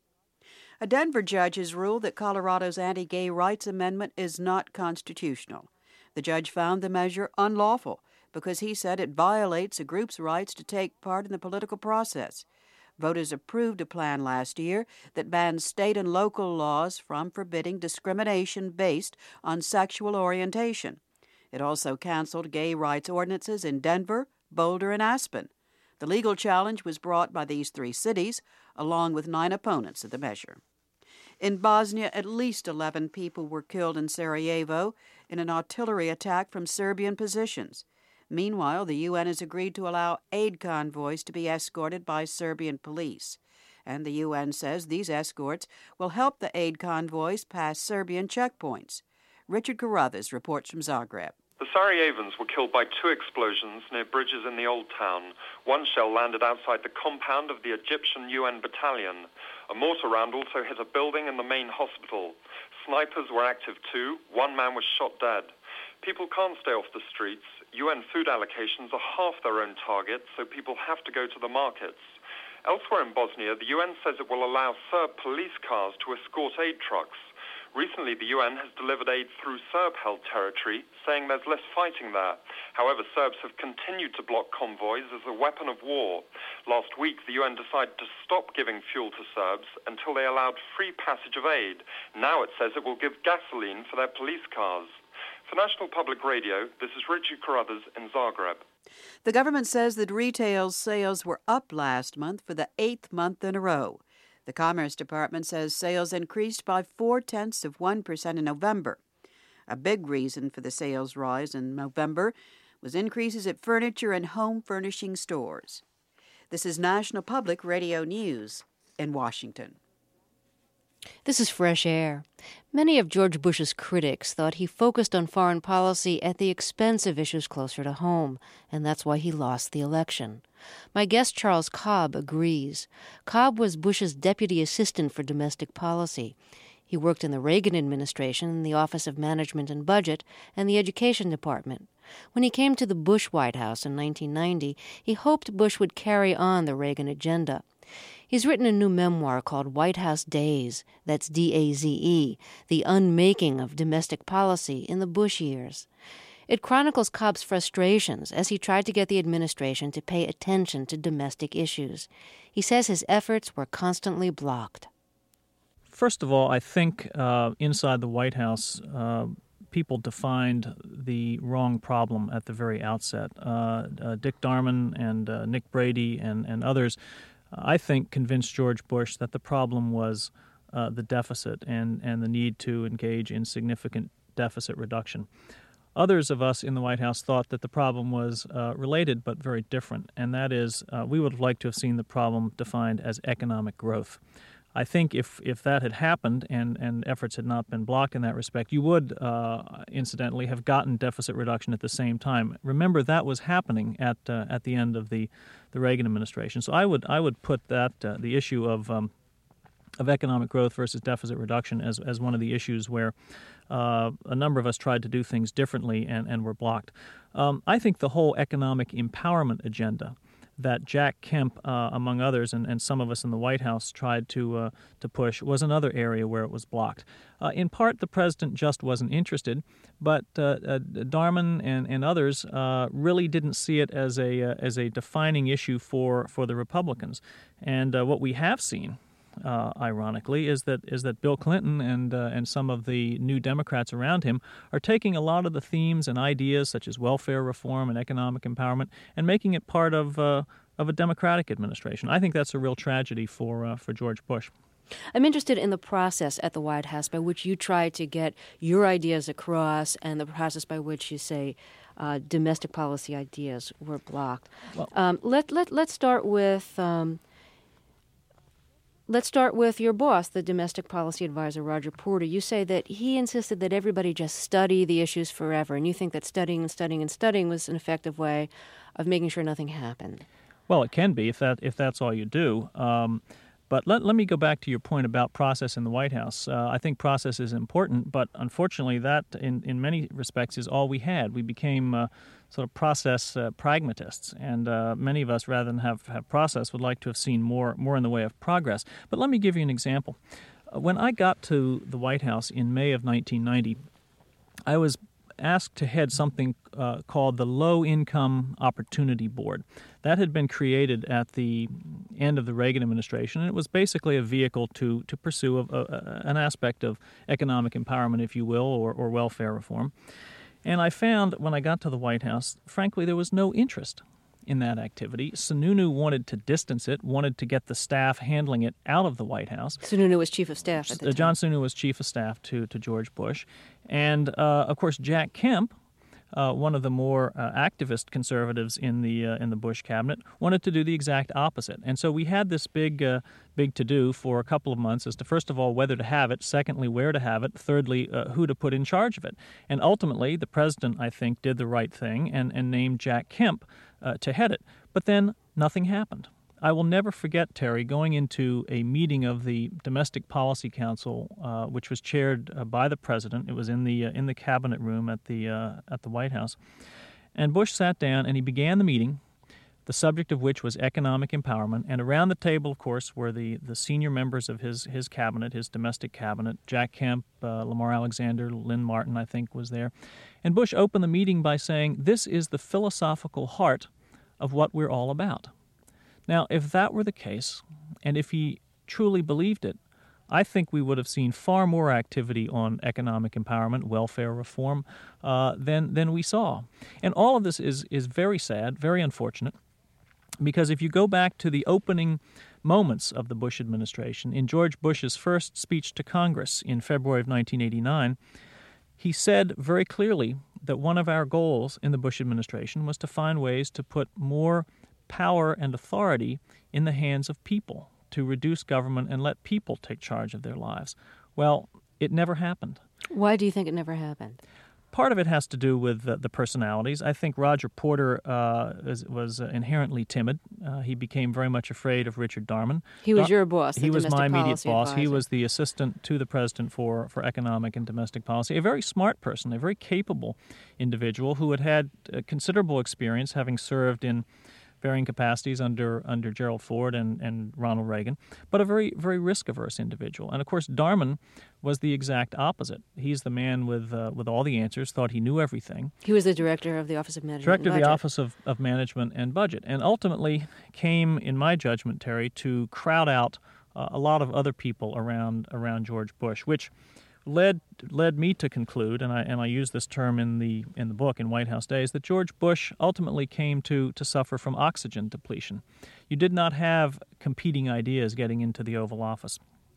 A Denver judge has ruled that Colorado's anti-gay rights amendment is not constitutional. The judge found the measure unlawful because he said it violates a group's rights to take part in the political process. Voters approved a plan last year that bans state and local laws from forbidding discrimination based on sexual orientation. It also canceled gay rights ordinances in Denver, Boulder, and Aspen. The legal challenge was brought by these three cities, along with nine opponents of the measure. In Bosnia, at least eleven people were killed in Sarajevo in an artillery attack from Serbian positions. Meanwhile, the U N has agreed to allow aid convoys to be escorted by Serbian police. And the U N says these escorts will help the aid convoys pass Serbian checkpoints. Richard Carruthers reports from Zagreb. The Sarajevans were killed by two explosions near bridges in the Old Town. One shell landed outside the compound of the Egyptian U N battalion. A mortar round also hit a building and the main hospital. Snipers were active too. One man was shot dead. People can't stay off the streets. U N food allocations are half their own target, so people have to go to the markets. Elsewhere in Bosnia, the U N says it will allow Serb police cars to escort aid trucks. Recently, the U N has delivered aid through Serb-held territory, saying there's less fighting there. However, Serbs have continued to block convoys as a weapon of war. Last week, the U N decided to stop giving fuel to Serbs until they allowed free passage of aid. Now it says it will give gasoline for their police cars. For National Public Radio, this is Richard Carruthers in Zagreb. The government says that retail sales were up last month for the eighth month in a row. The Commerce Department says sales increased by four-tenths of one percent in November. A big reason for the sales rise in November was increases at furniture and home furnishing stores. This is National Public Radio News in Washington. This is Fresh Air. Many of George Bush's critics thought he focused on foreign policy at the expense of issues closer to home, and that's why he lost the election. My guest Charles Cobb agrees. Cobb was Bush's deputy assistant for domestic policy. He worked in the Reagan administration in the Office of Management and Budget and the Education Department. When he came to the Bush White House in nineteen ninety, he hoped Bush would carry on the Reagan agenda. He's written a new memoir called White House Daze, that's D A Z E, the unmaking of domestic policy in the Bush years. It chronicles Cobb's frustrations as he tried to get the administration to pay attention to domestic issues. He says his efforts were constantly blocked. First of all, I think uh, inside the White House, uh, people defined the wrong problem at the very outset. Uh, uh, Dick Darman and uh, Nick Brady and, and others, I think, convinced George Bush that the problem was uh, the deficit and, and the need to engage in significant deficit reduction. Others of us in the White House thought that the problem was uh, related but very different, and that is uh, we would have liked to have seen the problem defined as economic growth. I think if, if that had happened and, and efforts had not been blocked in that respect, you would, uh, incidentally, have gotten deficit reduction at the same time. Remember, that was happening at uh, at the end of the, the Reagan administration. So I would I would put that uh, the issue of um, of economic growth versus deficit reduction as as one of the issues where uh, a number of us tried to do things differently and, and were blocked. Um, I think the whole economic empowerment agenda that Jack Kemp, uh, among others, and, and some of us in the White House tried to uh, to push, was another area where it was blocked. Uh, in part, the president just wasn't interested, but uh, uh, Darman and, and others uh, really didn't see it as a uh, as a defining issue for, for the Republicans. And uh, what we have seen, Uh, ironically, is that is that Bill Clinton and uh, and some of the new Democrats around him are taking a lot of the themes and ideas such as welfare reform and economic empowerment and making it part of uh, of a Democratic administration. I think that's a real tragedy for uh, for George Bush. I'm interested in the process at the White House by which you try to get your ideas across and the process by which you say uh, domestic policy ideas were blocked. Well, um, let let let's start with. Um, Let's start with your boss, the domestic policy advisor, Roger Porter. You say that he insisted that everybody just study the issues forever, and you think that studying and studying and studying was an effective way of making sure nothing happened. Well, it can be if that if that's all you do. Um, but let, let me go back to your point about process in the White House. Uh, I think process is important, but unfortunately that, in, in many respects, is all we had. We became uh, sort of process uh, pragmatists, and uh, many of us, rather than have, have process, would like to have seen more, more in the way of progress. But let me give you an example. Uh, when I got to the White House in May of nineteen ninety, I was asked to head something uh, called the Low Income Opportunity Board. That had been created at the end of the Reagan administration, and it was basically a vehicle to to pursue a, a, an aspect of economic empowerment, if you will, or, or welfare reform. And I found when I got to the White House, frankly, there was no interest in that activity. Sununu wanted to distance it, wanted to get the staff handling it out of the White House. Sununu was chief of staff at the time. John Sununu was chief of staff to, to George Bush. And, uh, of course, Jack Kemp, uh, one of the more uh, activist conservatives in the uh, in the Bush cabinet, wanted to do the exact opposite. And so we had this big uh, big to-do for a couple of months as to, first of all, whether to have it, secondly, where to have it, thirdly, uh, who to put in charge of it. And ultimately, the president, I think, did the right thing and, and named Jack Kemp uh, to head it. But then nothing happened. I will never forget, Terry, going into a meeting of the Domestic Policy Council, uh, which was chaired uh, by the president. It was in the uh, in the cabinet room at the uh, at the White House. And Bush sat down and he began the meeting, the subject of which was economic empowerment. And around the table, of course, were the, the senior members of his, his cabinet, his domestic cabinet. Jack Kemp, uh, Lamar Alexander, Lynn Martin, I think, was there. And Bush opened the meeting by saying, "This is the philosophical heart of what we're all about." Now, if that were the case, and if he truly believed it, I think we would have seen far more activity on economic empowerment, welfare reform, uh, than than we saw. And all of this is is very sad, very unfortunate, because if you go back to the opening moments of the Bush administration, in George Bush's first speech to Congress in February of nineteen eighty-nine, he said very clearly that one of our goals in the Bush administration was to find ways to put more power and authority in the hands of people, to reduce government and let people take charge of their lives. Well, it never happened. Why do you think it never happened? Part of it has to do with uh, the personalities. I think Roger Porter uh, was, was uh, inherently timid. Uh, he became very much afraid of Richard Darman. He was Dar- your boss, the He was my domestic immediate policy boss. advisor. He was the assistant to the president for, for economic and domestic policy. A very smart person, a very capable individual who had had uh, considerable experience, having served in varying capacities under under Gerald Ford and, and Ronald Reagan, but a very, very risk-averse individual. And, of course, Darman was the exact opposite. He's the man with uh, with all the answers, thought he knew everything. He was the director of the Office of Management Director and of Budget. the Office of, of Management and Budget, and ultimately came, in my judgment, Terry, to crowd out uh, a lot of other people around around George Bush, which led led me to conclude, and I and I use this term in the in the book in White House Days, that George Bush ultimately came to to suffer from oxygen depletion. You did not have competing ideas getting into the Oval Office.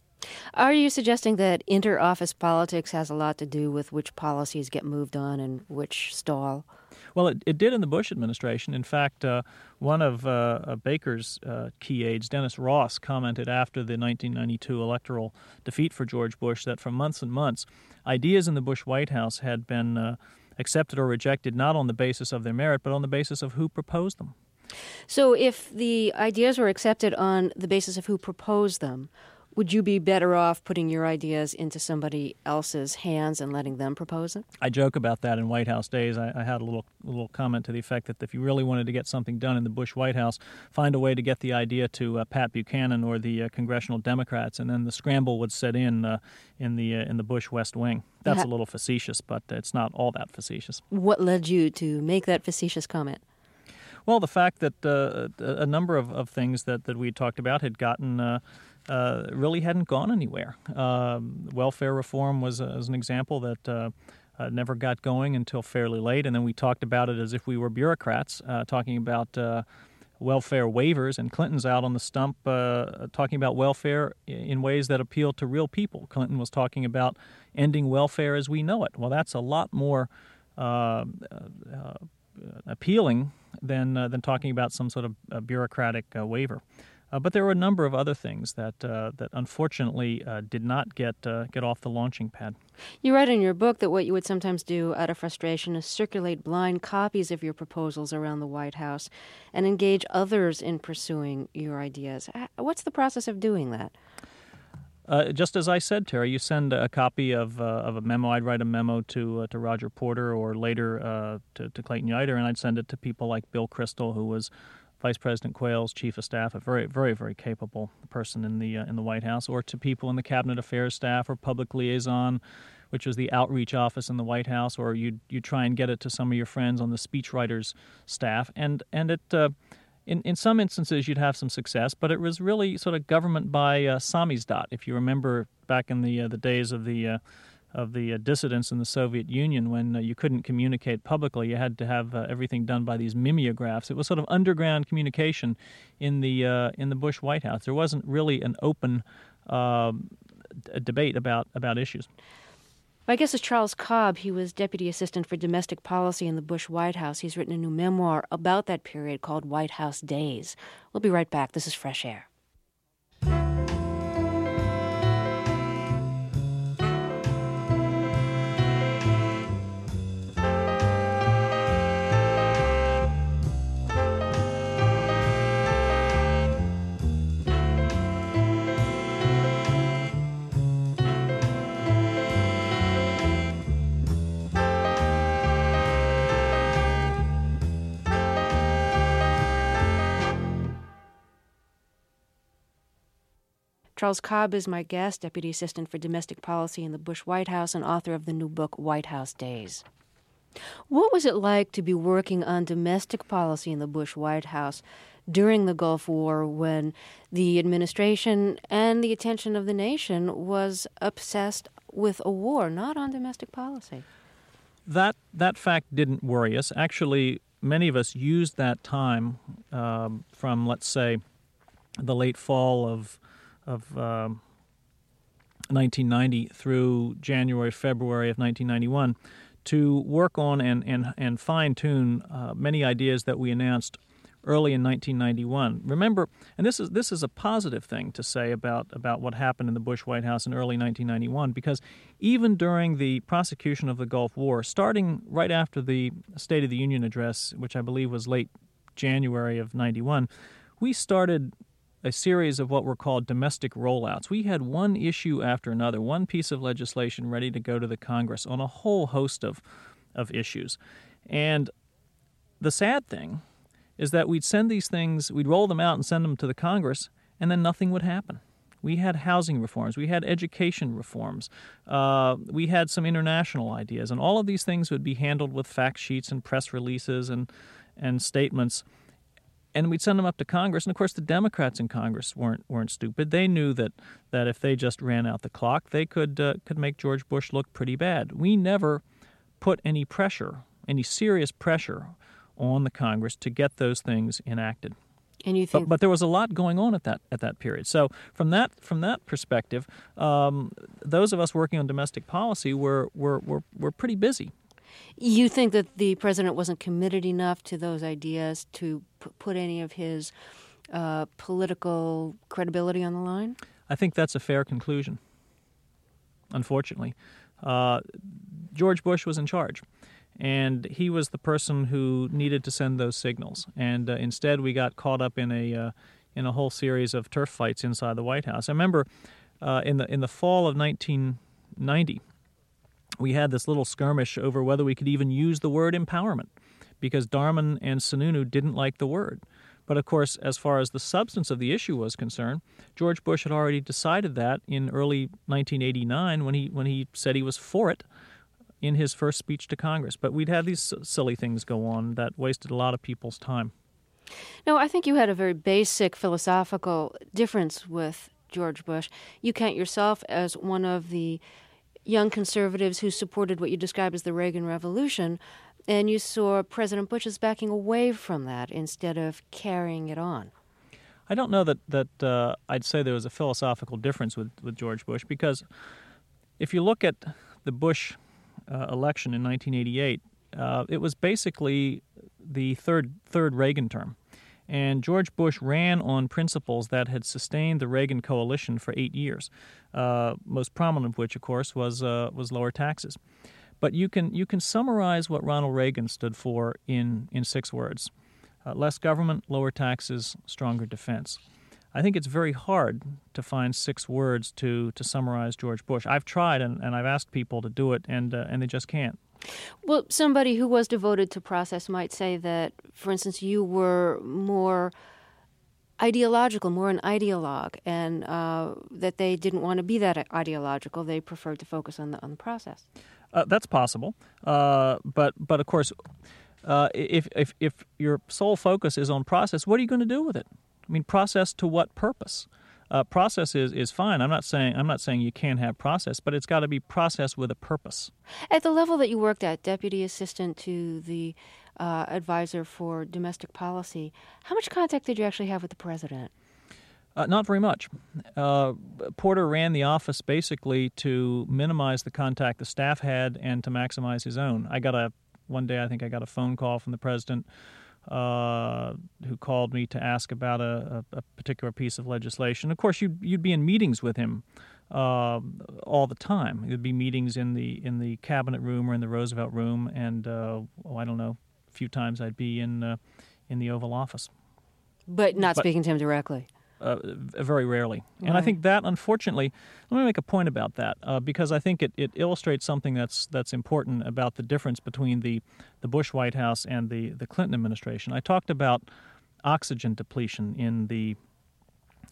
Are you suggesting that inter-office politics has a lot to do with which policies get moved on and which stall? Well, it, it did in the Bush administration. In fact, uh, one of uh, Baker's uh, key aides, Dennis Ross, commented after the nineteen ninety-two electoral defeat for George Bush that for months and months, ideas in the Bush White House had been uh, accepted or rejected not on the basis of their merit, but on the basis of who proposed them. So if the ideas were accepted on the basis of who proposed them, would you be better off putting your ideas into somebody else's hands and letting them propose it? I joke about that in White House Days. I, I had a little little comment to the effect that if you really wanted to get something done in the Bush White House, find a way to get the idea to uh, Pat Buchanan or the uh, congressional Democrats, and then the scramble would set in uh, in the uh, in the Bush West Wing. That's Yeah. a little facetious, but it's not all that facetious. What led you to make that facetious comment? Well, the fact that uh, a a number of, of things that, that we talked about had gotten uh, uh, really hadn't gone anywhere. Um, welfare reform was, uh, as an example, that uh, uh, never got going until fairly late, and then we talked about it as if we were bureaucrats, uh, talking about uh, welfare waivers, and Clinton's out on the stump uh, talking about welfare in ways that appeal to real people. Clinton was talking about ending welfare as we know it. Well, that's a lot more uh, uh, appealing than uh, than talking about some sort of uh, bureaucratic uh, waiver. Uh, but there were a number of other things that uh, that unfortunately uh, did not get uh, get off the launching pad. You write in your book that what you would sometimes do out of frustration is circulate blind copies of your proposals around the White House and engage others in pursuing your ideas. H- What's the process of doing that? Uh, just as I said, Terry, you send a copy of uh, of a memo. I'd write a memo to uh, to Roger Porter or later uh, to, to Clayton Yeutter, and I'd send it to people like Bill Kristol, who was Vice President Quayle's chief of staff, a very, very, very capable person in the uh, in the White House, or to people in the Cabinet Affairs staff or Public Liaison, which was the outreach office in the White House, or you you try and get it to some of your friends on the speechwriters staff, and and it. Uh, In, in some instances, you'd have some success, but it was really sort of government by uh, samizdat. If you remember back in the uh, the days of the uh, of the uh, dissidents in the Soviet Union, when uh, you couldn't communicate publicly, you had to have uh, everything done by these mimeographs. It was sort of underground communication in the uh, in the Bush White House. There wasn't really an open uh, d- debate about about issues. My guest is Charles Cobb. He was Deputy Assistant for Domestic Policy in the Bush White House. He's written a new memoir about that period called White House Days. We'll be right back. This is Fresh Air. Charles Cobb is my guest, Deputy Assistant for Domestic Policy in the Bush White House and author of the new book, White House Days. What was it like to be working on domestic policy in the Bush White House during the Gulf War when the administration and the attention of the nation was obsessed with a war, not on domestic policy? That that fact didn't worry us. Actually, many of us used that time um, from, let's say, the late fall of of um, nineteen ninety through January, February of nineteen ninety-one to work on and and, and fine-tune uh, many ideas that we announced early in nineteen ninety-one. Remember, and this is this is a positive thing to say about, about what happened in the Bush White House in early nineteen ninety-one, because even during the prosecution of the Gulf War, starting right after the State of the Union address, which I believe was late January of ninety-one, we started a series of what were called domestic rollouts. We had one issue after another, one piece of legislation ready to go to the Congress on a whole host of, of issues. And the sad thing is that we'd send these things, we'd roll them out and send them to the Congress, and then nothing would happen. We had housing reforms, we had education reforms, uh, we had some international ideas, and all of these things would be handled with fact sheets and press releases and, and statements. And we'd send them up to Congress, and of course the Democrats in Congress weren't weren't stupid. They knew that, that if they just ran out the clock, they could uh, could make George Bush look pretty bad. We never put any pressure, any serious pressure, on the Congress to get those things enacted. And you think, but, but there was a lot going on at that at that period. So from that from that perspective, um, those of us working on domestic policy were were were, were pretty busy. You think that the president wasn't committed enough to those ideas to p- put any of his uh, political credibility on the line? I think that's a fair conclusion, unfortunately. Uh, George Bush was in charge, and he was the person who needed to send those signals. And uh, instead we got caught up in a uh, in a whole series of turf fights inside the White House. I remember uh, in the in the fall of nineteen ninety, we had this little skirmish over whether we could even use the word empowerment, because Darman and Sununu didn't like the word. But of course, as far as the substance of the issue was concerned, George Bush had already decided that in early nineteen eighty-nine when he when he said he was for it in his first speech to Congress. But we'd had these silly things go on that wasted a lot of people's time. No, I think you had a very basic philosophical difference with George Bush. You count yourself as one of the young conservatives who supported what you describe as the Reagan Revolution, and you saw President Bush as backing away from that instead of carrying it on. I don't know that, that uh, I'd say there was a philosophical difference with, with George Bush, because if you look at the Bush uh, election in nineteen eighty-eight, uh, it was basically the third third Reagan term. And George Bush ran on principles that had sustained the Reagan coalition for eight years, uh, most prominent of which, of course, was uh, was lower taxes. But you can you can summarize what Ronald Reagan stood for in, in six words. Uh, less government, lower taxes, stronger defense. I think it's very hard to find six words to, to summarize George Bush. I've tried, and, and I've asked people to do it, and uh, and they just can't. Well, somebody who was devoted to process might say that, for instance, you were more ideological, more an ideologue, and uh, that they didn't want to be that ideological. They preferred to focus on the on the process. Uh, that's possible, uh, but but of course, uh, if if if your sole focus is on process, what are you going to do with it? I mean, process to what purpose? Uh, process is, is fine. I'm not saying I'm not saying you can't have process, but it's got to be process with a purpose. At the level that you worked at, deputy assistant to the uh, advisor for domestic policy, how much contact did you actually have with the president? Uh, not very much. Uh, Porter ran the office basically to minimize the contact the staff had and to maximize his own. I got a one day I think I got a phone call from the president uh, who called me to ask about a, a, a particular piece of legislation. Of course, you'd, you'd be in meetings with him uh, all the time. There'd be meetings in the in the cabinet room or in the Roosevelt room, and uh, oh, I don't know, a few times I'd be in uh, in the Oval Office. But not but, speaking to him directly. Uh, very rarely. And right. I think that, unfortunately, let me make a point about that, uh, because I think it, it illustrates something that's that's important about the difference between the, the Bush White House and the, the Clinton administration. I talked about oxygen depletion in the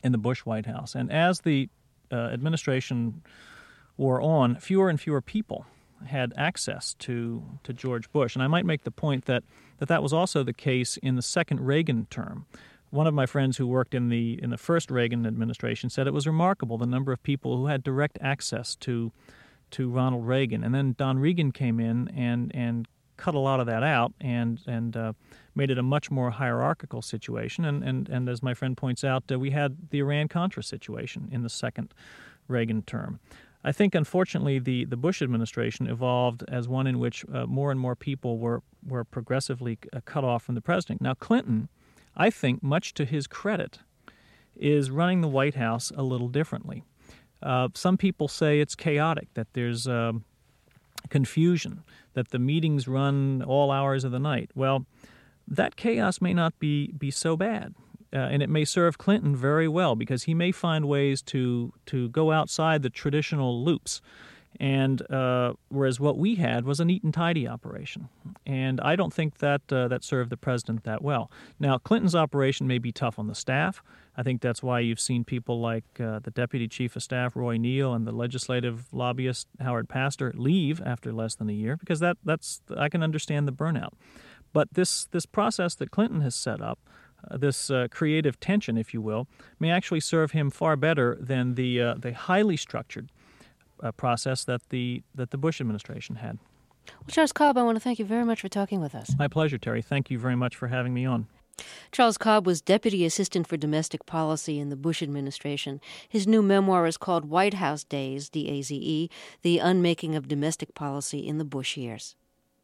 in the Bush White House. And as the uh, administration wore on, fewer and fewer people had access to, to George Bush. And I might make the point that, that that was also the case in the second Reagan term. One of my friends who worked in the in the first Reagan administration said it was remarkable the number of people who had direct access to to Ronald Reagan. And then Don Regan came in and and cut a lot of that out and and uh, made it a much more hierarchical situation. And and, and as my friend points out, uh, we had the Iran-Contra situation in the second Reagan term. I think, unfortunately, the, the Bush administration evolved as one in which uh, more and more people were, were progressively uh, cut off from the president. Now, Clinton, I think, much to his credit, is running the White House a little differently. Uh, some people say it's chaotic, that there's uh, confusion, that the meetings run all hours of the night. Well, that chaos may not be, be so bad, uh, and it may serve Clinton very well because he may find ways to, to go outside the traditional loops. And uh, whereas what we had was a neat and tidy operation. And I don't think that uh, that served the president that well. Now, Clinton's operation may be tough on the staff. I think that's why you've seen people like uh, the Deputy Chief of Staff, Roy Neal, and the legislative lobbyist, Howard Pastor, leave after less than a year, because that that's I can understand the burnout. But this, this process that Clinton has set up, uh, this uh, creative tension, if you will, may actually serve him far better than the uh, the highly structured Uh, process that the that the Bush administration had. Well, Charles Cobb, I want to thank you very much for talking with us. My pleasure, Terry. Thank you very much for having me on. Charles Cobb was Deputy Assistant for Domestic Policy in the Bush administration. His new memoir is called White House Days, D A Z E, The Unmaking of Domestic Policy in the Bush Years.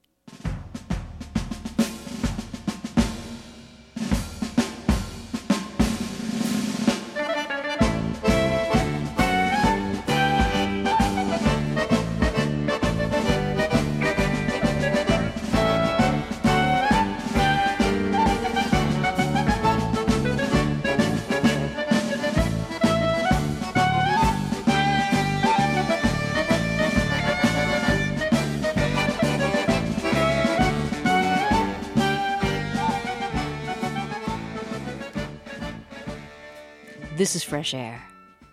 This is Fresh Air.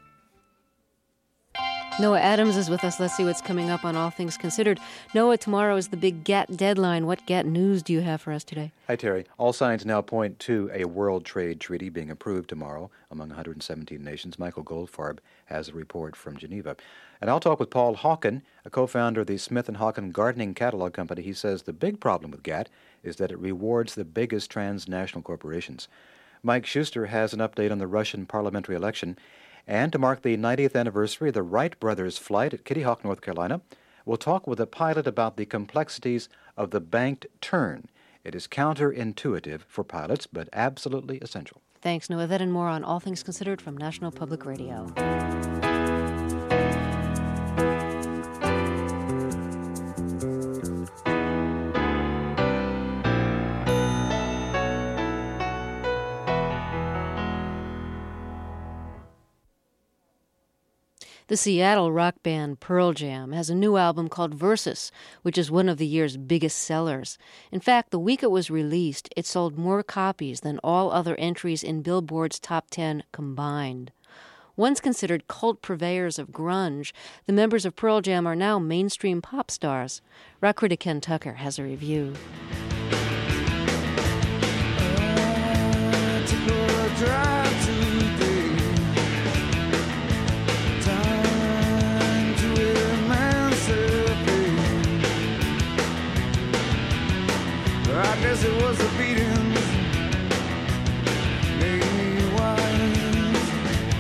Noah Adams is with us. Let's see what's coming up on All Things Considered. Noah, tomorrow is the big G A T t deadline. What G A T T news do you have for us today? Hi, Terry. All signs now point to a World Trade Treaty being approved tomorrow among one hundred seventeen nations. Michael Goldfarb has a report from Geneva. And I'll talk with Paul Hawken, a co-founder of the Smith and Hawken Gardening Catalog Company. He says the big problem with G A T T is that it rewards the biggest transnational corporations. Mike Schuster has an update on the Russian parliamentary election. And to mark the ninetieth anniversary of the Wright brothers' flight at Kitty Hawk, North Carolina, we'll talk with a pilot about the complexities of the banked turn. It is counterintuitive for pilots, but absolutely essential. Thanks, Noah. That and more on All Things Considered from National Public Radio. The Seattle rock band Pearl Jam has a new album called Versus, which is one of the year's biggest sellers. In fact, the week it was released, it sold more copies than all other entries in Billboard's top ten combined. Once considered cult purveyors of grunge, the members of Pearl Jam are now mainstream pop stars. Rock critic Ken Tucker has a review. I guess it was a beating, made me wise.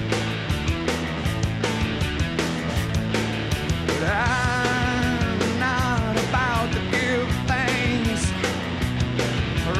But I'm not about to give thanks or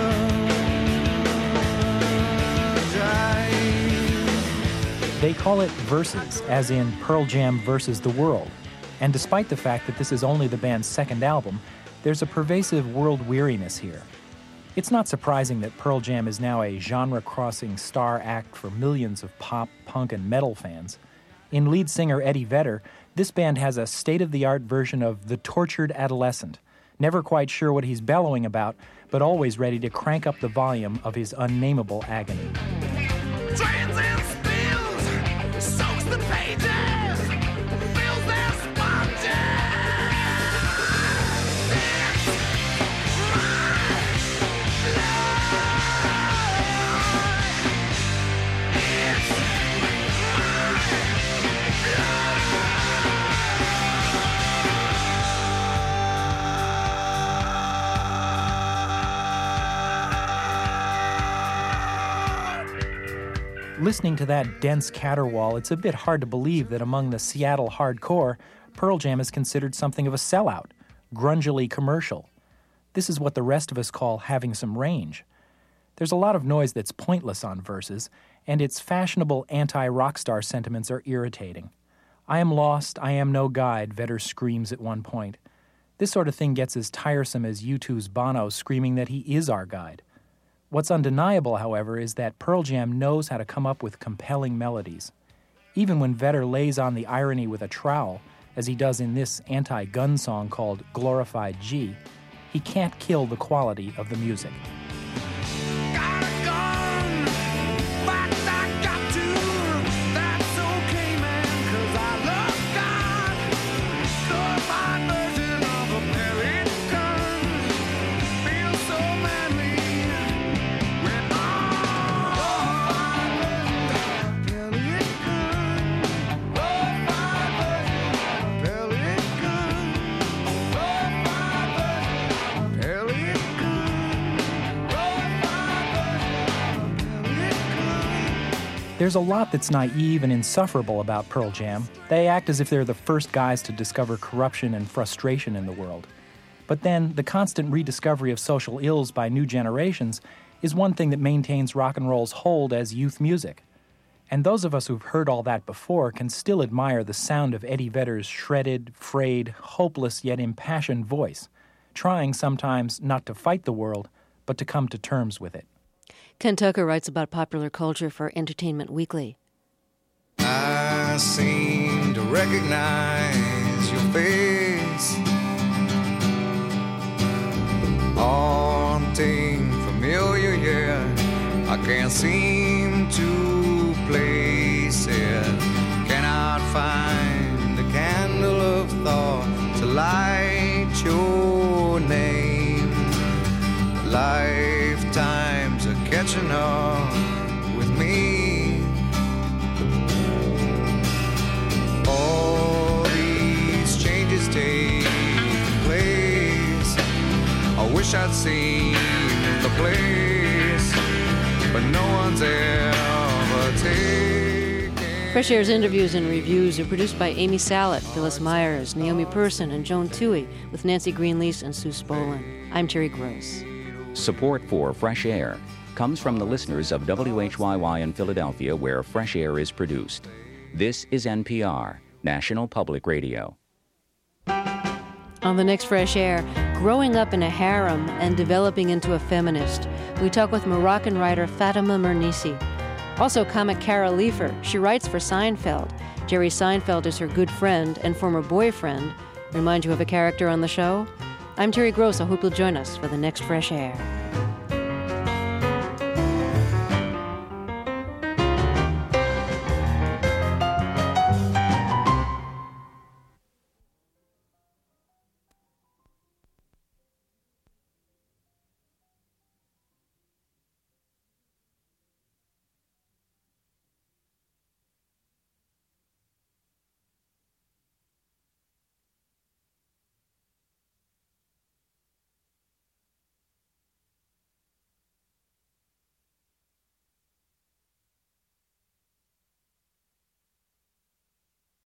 apologize. They call it Versus, as in Pearl Jam versus the world. And despite the fact that this is only the band's second album, there's a pervasive world weariness here. It's not surprising that Pearl Jam is now a genre-crossing star act for millions of pop, punk, and metal fans. In lead singer Eddie Vedder, this band has a state-of-the-art version of The Tortured Adolescent, never quite sure what he's bellowing about, but always ready to crank up the volume of his unnameable agony. Trains in speed. Listening to that dense caterwaul, it's a bit hard to believe that among the Seattle hardcore, Pearl Jam is considered something of a sellout, grungily commercial. This is what the rest of us call having some range. There's a lot of noise that's pointless on Versus, and its fashionable anti-rockstar sentiments are irritating. I am lost, I am no guide, Vedder screams at one point. This sort of thing gets as tiresome as U two's Bono screaming that he is our guide. What's undeniable, however, is that Pearl Jam knows how to come up with compelling melodies. Even when Vedder lays on the irony with a trowel, as he does in this anti-gun song called Glorified G, he can't kill the quality of the music. There's a lot that's naive and insufferable about Pearl Jam. They act as if they're the first guys to discover corruption and frustration in the world. But then, the constant rediscovery of social ills by new generations is one thing that maintains rock and roll's hold as youth music. And those of us who've heard all that before can still admire the sound of Eddie Vedder's shredded, frayed, hopeless yet impassioned voice, trying sometimes not to fight the world, but to come to terms with it. Ken Tucker writes about popular culture for Entertainment Weekly. I seem to recognize your face, haunting, familiar, yeah. I can't seem to place it. Cannot find a candle of thought to light your name. Lifetimes are catching up with me. All these changes take place. I wish I'd seen the place, but no one's ever taken. Fresh Air's interviews and reviews are produced by Amy Salet, Phyllis Myers, Naomi Person, and Joan Toohey, with Nancy Greenlease and Sue Spolin. I'm Terry Gross. Support for Fresh Air comes from the listeners of W H Y Y in Philadelphia, where Fresh Air is produced. This is N P R, National Public Radio. On the next Fresh Air, growing up in a harem and developing into a feminist, we talk with Moroccan writer Fatima Mernissi. Also, comic Cara Leifer. She writes for Seinfeld. Jerry Seinfeld is her good friend and former boyfriend. Remind you of a character on the show? I'm Terry Gross. I hope you'll join us for the next Fresh Air.